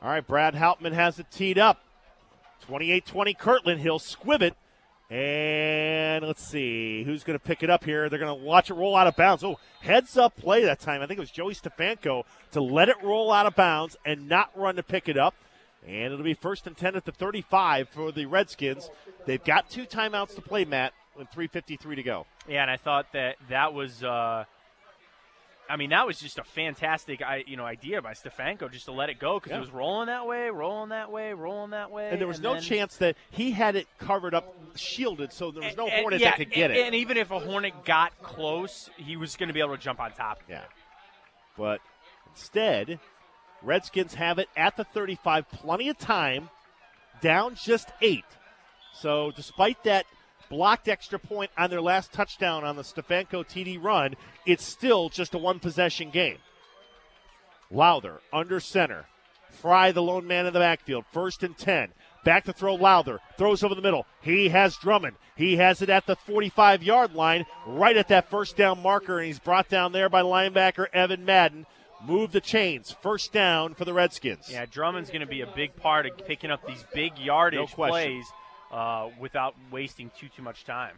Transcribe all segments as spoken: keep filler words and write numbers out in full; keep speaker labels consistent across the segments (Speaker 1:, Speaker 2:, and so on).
Speaker 1: All right, Brad Hauptman has it teed up. twenty-eight twenty Kirtland. He'll squib it. And let's see who's going to pick it up here. They're going to watch it roll out of bounds. Oh, heads up play that time. I think it was Joey Stefanko to let it roll out of bounds and not run to pick it up. And it'll be first and ten at the thirty-five for the Redskins. They've got two timeouts to play, Matt, with three fifty-three to go.
Speaker 2: Yeah, and I thought that that was uh, – I mean, that was just a fantastic, you know, idea by Stefanko just to let it go because
Speaker 1: yeah.
Speaker 2: it was rolling that way, rolling that way, rolling that way.
Speaker 1: And there was
Speaker 2: and
Speaker 1: no
Speaker 2: then,
Speaker 1: chance that he had it covered up, shielded, so there was no
Speaker 2: and,
Speaker 1: Hornet
Speaker 2: yeah,
Speaker 1: that could get
Speaker 2: and,
Speaker 1: it.
Speaker 2: And even if a Hornet got close, he was going to be able to jump on top of it.
Speaker 1: Yeah. But instead, Redskins have it at the thirty-five, plenty of time, down just eight. So despite that blocked extra point on their last touchdown on the Stefanko T D run, it's still just a one-possession game. Lowther under center. Fry, the lone man in the backfield. First and ten. Back to throw Lowther. Throws over the middle. He has Drummond. He has it at the forty-five-yard line, right at that first down marker, and he's brought down there by linebacker Evan Madden. Move the chains. First down for the Redskins.
Speaker 2: Yeah, Drummond's going to be a big part of picking up these big yardage
Speaker 1: no
Speaker 2: plays uh, without wasting too, too much time.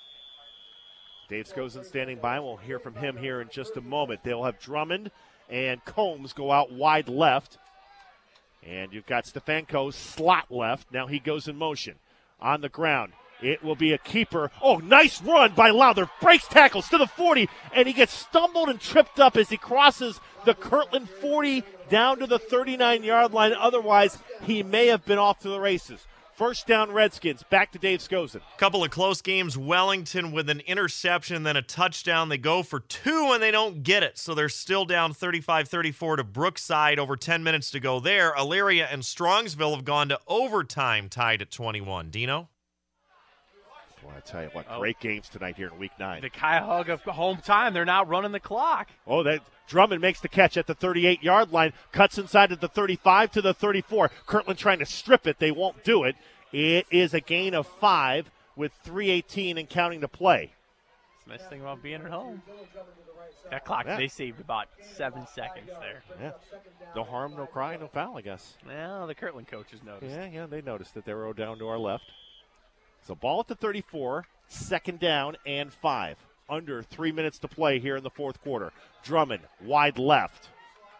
Speaker 1: Dave Skosen standing by. We'll hear from him here in just a moment. They'll have Drummond and Combs go out wide left. And you've got Stefanko slot left. Now he goes in motion. On the ground. It will be a keeper. Oh, nice run by Lowther. Breaks tackles to the forty, and he gets stumbled and tripped up as he crosses the Kirtland forty down to the thirty-nine-yard line. Otherwise, he may have been off to the races. First down, Redskins. Back to Dave Skosen.
Speaker 3: Couple of close games. Wellington with an interception, then a touchdown. They go for two, and they don't get it. So they're still down thirty-five thirty-four to Brookside. Over ten minutes to go there. Elyria and Strongsville have gone to overtime, tied at twenty-one. Dino?
Speaker 1: Well, I tell you what, great oh. games tonight here in Week Nine.
Speaker 2: The Cuyahoga of home time, they're now running the clock.
Speaker 1: Oh, that Drummond makes the catch at the thirty-eight-yard line, cuts inside at the thirty-five to the thirty-four. Kirtland trying to strip it. They won't do it. It is a gain of five with three eighteen and counting to play.
Speaker 2: That's the nice thing about being at home. That clock, yeah. They saved about seven seconds there.
Speaker 1: Yeah. No harm, no cry, no foul, I guess.
Speaker 2: Well, the Kirtland coaches noticed.
Speaker 1: Yeah, yeah, they noticed that they were down to our left. So ball at the thirty-four, second down and five. Under three minutes to play here in the fourth quarter. Drummond, wide left.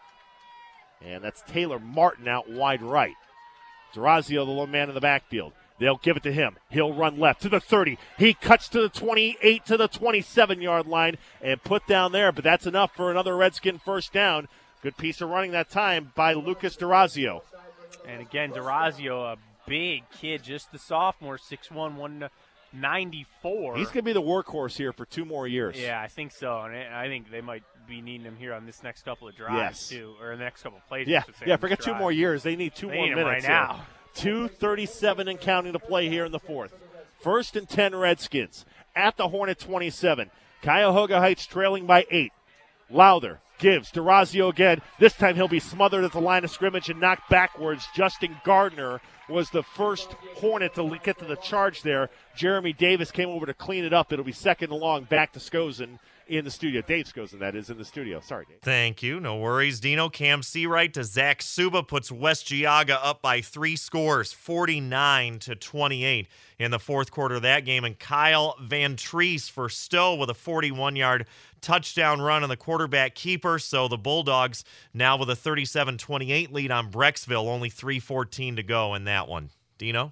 Speaker 1: And that's Taylor Martin out wide right. Durazio, the little man in the backfield. They'll give it to him. He'll run left to the thirty. He cuts to the twenty-eight to the twenty-seven-yard line and put down there, but that's enough for another Redskin first down. Good piece of running that time by Lucas Durazio.
Speaker 2: And again, Durazio, a big kid, just the sophomore, six one, one ninety-four.
Speaker 1: He's going to be the workhorse here for two more years.
Speaker 2: Yeah, I think so. And I think they might be needing him here on this next couple of drives,
Speaker 1: yes.
Speaker 2: too, or the next couple of plays.
Speaker 1: Yeah, yeah. Forget two
Speaker 2: drive.
Speaker 1: more years. They need two
Speaker 2: they
Speaker 1: more
Speaker 2: need
Speaker 1: minutes
Speaker 2: right now.
Speaker 1: two thirty-seven and counting to play here in the fourth. First and ten Redskins at the Hornet twenty-seven. Cuyahoga Heights trailing by eight. Lowther gives Durazio again. This time he'll be smothered at the line of scrimmage and knocked backwards. Justin Gardner was the first Hornet to get to the charge there. Jeremy Davis came over to clean it up. It'll be second and long back to Skosen in the studio. Dave Skosen, that is, in the studio. Sorry, Dave.
Speaker 3: Thank you. No worries, Dino. Cam Seawright to Zach Suba puts West Geauga up by three scores, forty-nine to twenty-eight in the fourth quarter of that game. And Kyle Van Treese for Stowe with a forty-one-yard touchdown run on the quarterback keeper. So the Bulldogs now with a thirty-seven twenty-eight lead on Brecksville. Only three fourteen to go in that one. Dino?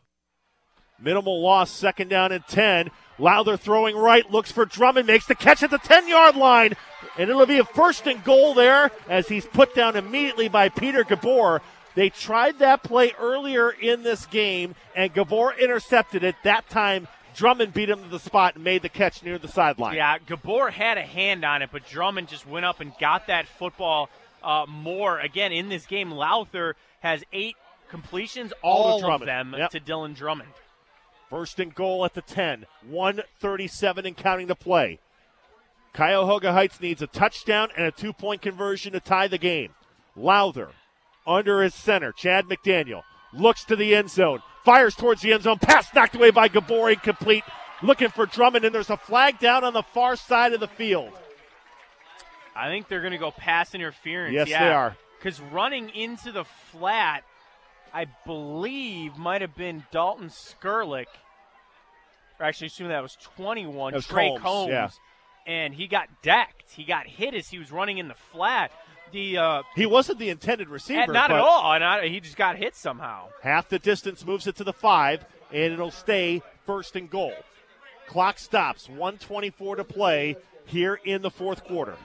Speaker 1: Minimal loss, second down and ten. Lowther throwing right, looks for Drummond, makes the catch at the ten-yard line. And it'll be a first and goal there as he's put down immediately by Peter Gabor. They tried that play earlier in this game, and Gabor intercepted it. That time, Drummond beat him to the spot and made the catch near the sideline.
Speaker 2: Yeah, Gabor had a hand on it, but Drummond just went up and got that football uh, more. Again, in this game, Lowther has eight completions, all, all of them yep. to Dylan Drummond.
Speaker 1: First and goal at the ten. one thirty-seven and counting to play. Cuyahoga Heights needs a touchdown and a two-point conversion to tie the game. Lowther under his center, Chad McDaniel, looks to the end zone, fires towards the end zone, pass knocked away by Gabor, incomplete, looking for Drummond, and there's a flag down on the far side of the field.
Speaker 2: I think they're going to go pass interference.
Speaker 1: Yes,
Speaker 2: yeah,
Speaker 1: they are.
Speaker 2: Because running into the flat I believe, might have been Dalton Skurlick. Or actually, assume that was twenty-one.
Speaker 1: That was
Speaker 2: Trey
Speaker 1: Combs,
Speaker 2: Combs.
Speaker 1: Yeah.
Speaker 2: And he got decked. He got hit as he was running in the flat. The uh,
Speaker 1: He wasn't the intended receiver.
Speaker 2: Not
Speaker 1: but
Speaker 2: at all. And I, he just got hit somehow.
Speaker 1: Half the distance moves it to the five, and it'll stay first and goal. Clock stops. one twenty-four to play here in the fourth quarter.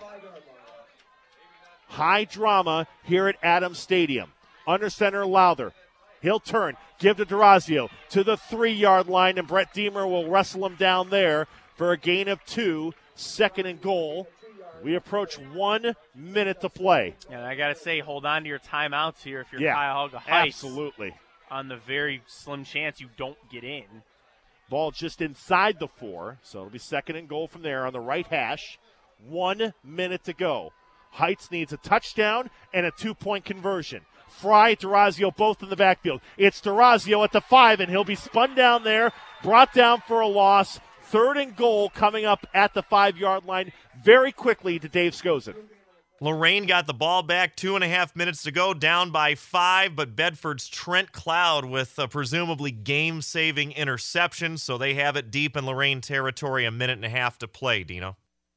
Speaker 1: High drama here at Adams Stadium. Under center, Lowther. He'll turn, give to Durazio to the three-yard line, and Brett Deemer will wrestle him down there for a gain of two, second and goal. We approach one minute to play.
Speaker 2: And I got to say, hold on to your timeouts here if you're
Speaker 1: yeah,
Speaker 2: Cuyahoga Heights.
Speaker 1: Absolutely.
Speaker 2: On the very slim chance you don't get in.
Speaker 1: Ball just inside the four, so it'll be second and goal from there on the right hash. One minute to go. Heights needs a touchdown and a two-point conversion. Fry, Durazio, both in the backfield. It's Durazio at the five, and he'll be spun down there, brought down for a loss. Third and goal coming up at the five-yard line very quickly to Dave Skozin.
Speaker 3: Lorraine got the ball back, two and a half minutes to go, down by five, but Bedford's Trent Cloud with a presumably game-saving interception, so they have it deep in Lorraine territory, a minute and a half to play, Dino.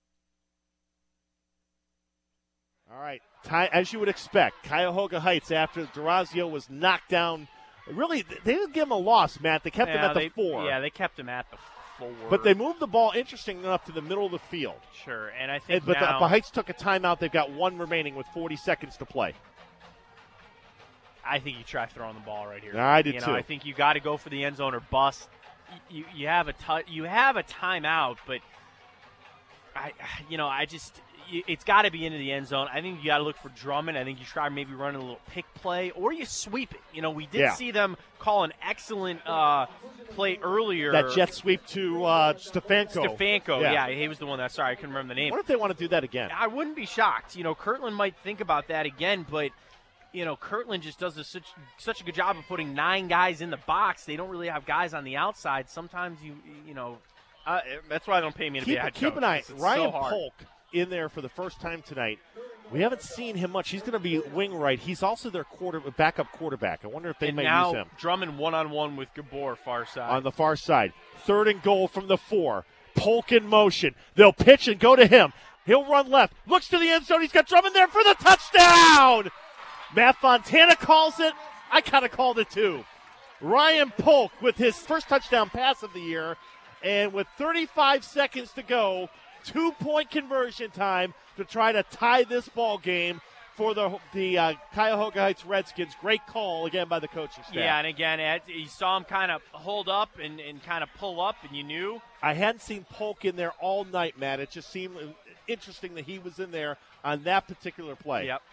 Speaker 1: All right, as you would expect, Cuyahoga Heights, after Durazio was knocked down, really, they didn't give him a loss, Matt. They kept
Speaker 2: yeah,
Speaker 1: him at the
Speaker 2: they,
Speaker 1: four.
Speaker 2: Yeah, they kept him at the four.
Speaker 1: But they moved the ball, interesting enough, to the middle of the field.
Speaker 2: Sure, and I think
Speaker 1: and, But
Speaker 2: now,
Speaker 1: the, the Heights took a timeout. They've got one remaining with forty seconds to play.
Speaker 2: I think you try throwing the ball right here.
Speaker 1: I did
Speaker 2: you know,
Speaker 1: too.
Speaker 2: I think you got to go for the end zone or bust. You you have a t- you have a timeout, but I you know I just it's got to be into the end zone. I think you got to look for Drummond. I think you try maybe running a little pick play, or you sweep it. You know, we did
Speaker 1: yeah.
Speaker 2: see them call an excellent uh, play earlier.
Speaker 1: That jet sweep to uh, Stefanko.
Speaker 2: Stefanko, yeah.
Speaker 1: yeah,
Speaker 2: he was the one that. Sorry, I couldn't remember the name.
Speaker 1: What if they want to do that again?
Speaker 2: I wouldn't be shocked. You know, Kirtland might think about that again, but you know, Kirtland just does a, such such a good job of putting nine guys in the box. They don't really have guys on the outside. Sometimes you you know, uh, that's why I don't pay me to
Speaker 1: keep,
Speaker 2: be a head
Speaker 1: keep
Speaker 2: coach.
Speaker 1: an eye.
Speaker 2: It's
Speaker 1: Ryan
Speaker 2: so
Speaker 1: Polk in there for the first time tonight. We haven't seen him much. He's going to be wing right. He's also their quarter backup quarterback. I wonder if they
Speaker 2: and
Speaker 1: may
Speaker 2: now
Speaker 1: use him.
Speaker 2: Drummond one on one with Gabor far side
Speaker 1: on the far side. Third and goal from the four. Polk in motion. They'll pitch and go to him. He'll run left. Looks to the end zone. He's got Drummond there for the touchdown. Matt Fontana calls it. I kind of called it too. Ryan Polk with his first touchdown pass of the year. And with thirty-five seconds to go, two-point conversion time to try to tie this ball game for the the uh, Cuyahoga Heights Redskins. Great call, again, by the coaching staff.
Speaker 2: Yeah, and again, Ed, you saw him kind of hold up and, and kind of pull up, and you knew.
Speaker 1: I hadn't seen Polk in there all night, Matt. It just seemed interesting that he was in there on that particular play.
Speaker 2: Yep.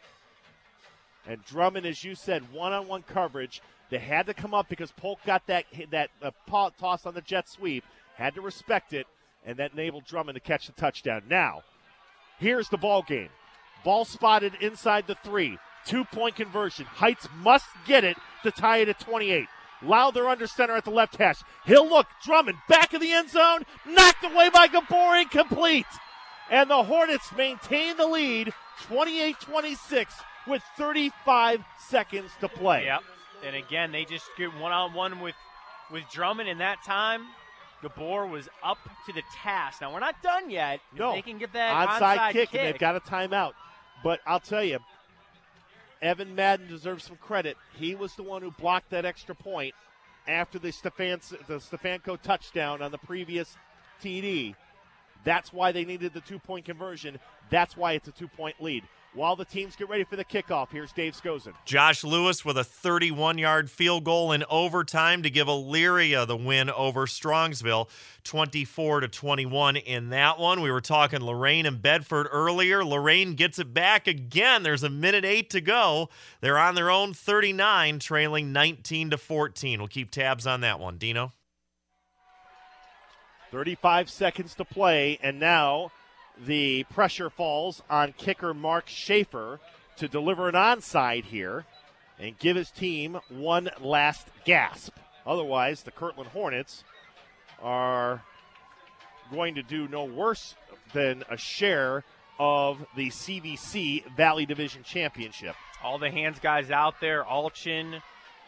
Speaker 1: And Drummond, as you said, one-on-one coverage. They had to come up because Polk got that that uh, paw toss on the jet sweep, had to respect it, and that enabled Drummond to catch the touchdown. Now, here's the ball game. Ball spotted inside the three. Two-point conversion. Heights must get it to tie it at twenty-eight. Lowther under center at the left hash. He'll look. Drummond back of the end zone. Knocked away by Gabor, incomplete. And the Hornets maintain the lead, twenty-eight twenty-six, with thirty-five seconds to play.
Speaker 2: Yep. And again, they just get one-on-one with, with Drummond in that time. Gabor was up to the task. Now, we're not done yet.
Speaker 1: No.
Speaker 2: They can get that onside,
Speaker 1: onside kick,
Speaker 2: kick,
Speaker 1: and they've got a timeout. But I'll tell you, Evan Madden deserves some credit. He was the one who blocked that extra point after the, Stefan, the Stefanko touchdown on the previous T D. That's why they needed the two-point conversion. That's why it's a two-point lead. While the teams get ready for the kickoff, here's Dave Skozin.
Speaker 3: Josh Lewis with a thirty-one-yard field goal in overtime to give Elyria the win over Strongsville, twenty-four to twenty-one in that one. We were talking Lorraine and Bedford earlier. Lorraine gets it back again. There's a minute eight to go. They're on their own thirty-nine, trailing nineteen to fourteen. We'll keep tabs on that one. Dino?
Speaker 1: thirty-five seconds to play, and now the pressure falls on kicker Mark Schaefer to deliver an onside here and give his team one last gasp. Otherwise, the Kirtland Hornets are going to do no worse than a share of the C V C Valley Division Championship.
Speaker 2: All the hands guys out there, Alchin,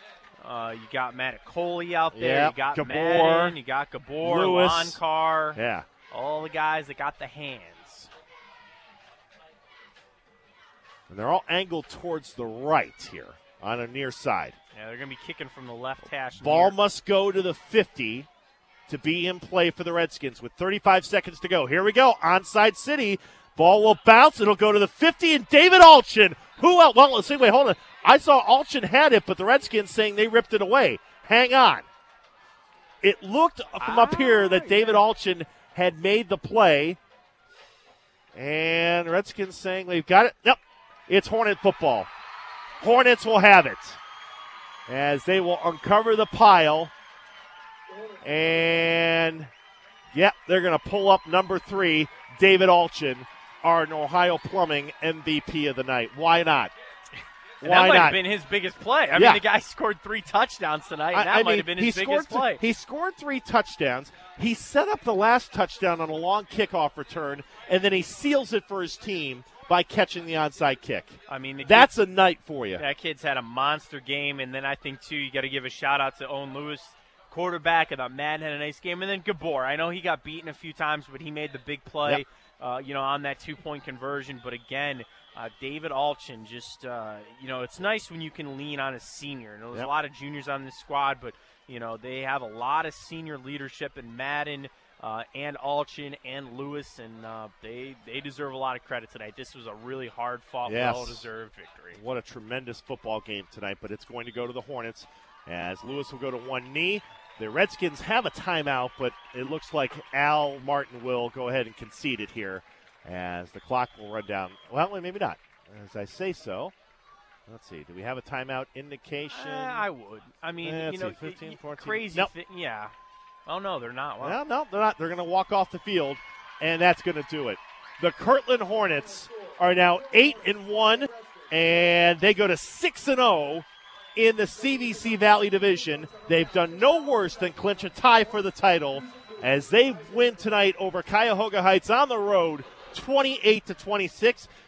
Speaker 2: Uh, you got Matakoli out there.
Speaker 1: Yep,
Speaker 2: You got
Speaker 1: Gabor,
Speaker 2: Madden. You got Gabor,
Speaker 1: Lewis.
Speaker 2: Lonkar.
Speaker 1: Yeah.
Speaker 2: All the guys that got the hands.
Speaker 1: And they're all angled towards the right here on a near side.
Speaker 2: Yeah, they're going to be kicking from the left hash.
Speaker 1: Ball
Speaker 2: near.
Speaker 1: must go to the fifty to be in play for the Redskins with thirty-five seconds to go. Here we go. Onside City. Ball will bounce. It'll go to the fifty, and David Alchin. Who else? Well, let's see. Wait, hold on. I saw Alchin had it, but the Redskins saying they ripped it away. Hang on. It looked from up here that David Alchin had made the play. And the Redskins saying they've got it. Nope. It's Hornet football. Hornets will have it as they will uncover the pile. And, yep, they're going to pull up number three, David Alchin, our Ohio Plumbing M V P of the night. Why not?
Speaker 2: And
Speaker 1: Why
Speaker 2: that might
Speaker 1: not?
Speaker 2: have been his biggest play. I
Speaker 1: Yeah.
Speaker 2: mean, the guy scored three touchdowns tonight, and that
Speaker 1: I, I
Speaker 2: might
Speaker 1: mean,
Speaker 2: have been
Speaker 1: he
Speaker 2: his
Speaker 1: scored
Speaker 2: biggest play.
Speaker 1: He scored three touchdowns. He set up the last touchdown on a long kickoff return, and then he seals it for his team by catching the onside kick.
Speaker 2: I mean, the kid,
Speaker 1: That's a night for you.
Speaker 2: that kid's had a monster game, and then I think, too, you got to give a shout-out to Owen Lewis, quarterback. I thought Madden had a nice game. And then Gabor. I know he got beaten a few times, but he made the big play,
Speaker 1: Yep.
Speaker 2: uh, you know, on that two-point conversion. But, again, uh, David Alchin just, uh, you know, it's nice when you can lean on a senior. And there's
Speaker 1: Yep.
Speaker 2: a lot of juniors on this squad, but, you know, they have a lot of senior leadership in Madden uh, and Alchin and Lewis, and uh, they, they deserve a lot of credit tonight. This was a really hard-fought,
Speaker 1: Yes.
Speaker 2: well-deserved victory.
Speaker 1: What a tremendous football game tonight, but it's going to go to the Hornets as Lewis will go to one knee. The Redskins have a timeout, but it looks like Al Martin will go ahead and concede it here as the clock will run down. Well, maybe not. As I say so. Let's see. Do we have a timeout indication?
Speaker 2: Uh, I would. I mean,
Speaker 1: Eh,
Speaker 2: you
Speaker 1: let's
Speaker 2: know,
Speaker 1: see, fifteen,
Speaker 2: y-
Speaker 1: fourteen.
Speaker 2: crazy.
Speaker 1: Nope.
Speaker 2: Thi- yeah. Oh no, they're not. Wow.
Speaker 1: Well, no, they're not. They're going to walk off the field, and that's going to do it. The Kirtland Hornets are now eight and one, and they go to six and zero in the C V C Valley Division. They've done no worse than clinch a tie for the title as they win tonight over Cuyahoga Heights on the road, twenty-eight to twenty-six.